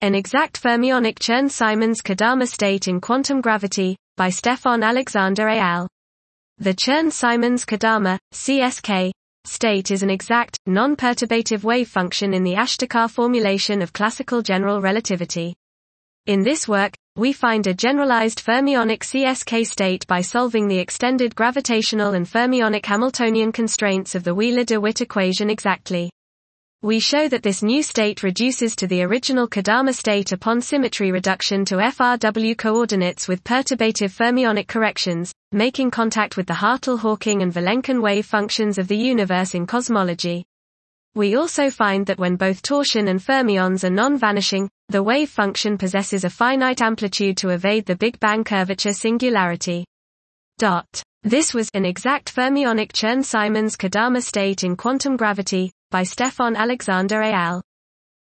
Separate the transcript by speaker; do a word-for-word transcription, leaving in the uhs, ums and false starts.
Speaker 1: An exact fermionic Chern-Simons-Kadama state in quantum gravity, by Stefan Alexander et al. The Chern-Simons-Kadama, C S K, state is an exact, non-perturbative wave function in the Ashtekar formulation of classical general relativity. In this work, we find a generalized fermionic C S K state by solving the extended gravitational and fermionic Hamiltonian constraints of the Wheeler-DeWitt equation exactly. We show that this new state reduces to the original Kadama state upon symmetry reduction to F R W coordinates with perturbative fermionic corrections, making contact with the Hartle-Hawking and Vilenkin wave functions of the universe in cosmology. We also find that when both torsion and fermions are non-vanishing, the wave function possesses a finite amplitude to evade the Big Bang curvature singularity. Dot. This was an exact fermionic Chern-Simons-Kadama state in quantum gravity, by Stefan Alexander et al.